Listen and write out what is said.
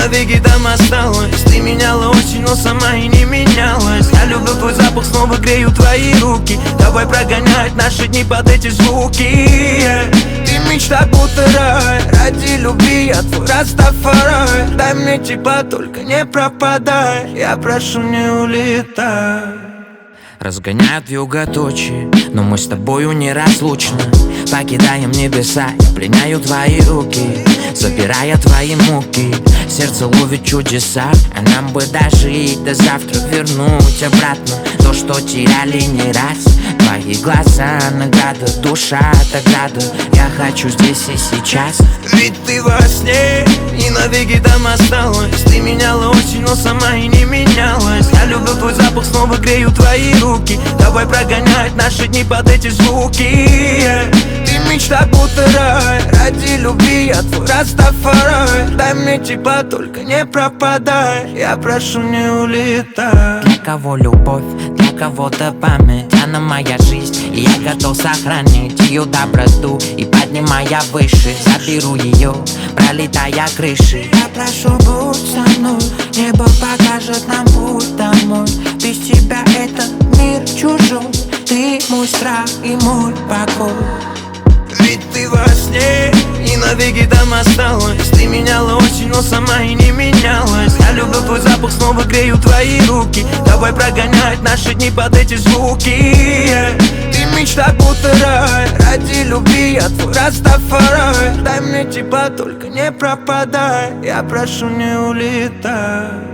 навеки там осталась. Ты меняла очень, но сама и не менялась. Я люблю твой запах, снова грею твои руки. Давай прогонять наши дни под эти звуки. Ты мечта будто рай, ради любви я твой Растафарай. Дай мне тепла, только не пропадай. Я прошу, не улетай. Разгоняют вьюготочие, но мы с тобою неразлучны. Покидаем небеса, я пленяю твои руки, забирая твои муки. Сердце ловит чудеса, а нам бы дожить до завтра, вернуть обратно то, что теряли не раз. Твои глаза, награда, душа, награда. Я хочу здесь и сейчас. Ведь ты во сне и навеки там осталась. Ты меняла очень, но сама и не менялась. Я люблю твой запах, снова грею твои руки. Давай прогонять наши дни под эти звуки. Ты мечта будто рай, ради любви я твой Растафарай. Дай мне тепла, только не пропадай. Я прошу, не улетай. Для кого любовь, для кого-то память. Она моя жизнь, и я готов сохранить ее доброту. И поднимая выше, заберу ее, пролетая крыши. Я прошу, будь со мной, небо покажет нам путь домой. Без тебя этот мир чужой, ты мой страх и мой покой. Ведь ты во сне и навеки там осталась. Ты меняла очень, но сама и не менялась. Я люблю твой запах, снова грею твои руки. Давай прогонять наши дни под эти звуки. Ты мечта будто рай, ради любви я твой Растафарай. Дай мне тепла, только не пропадай. Я прошу, не улетай.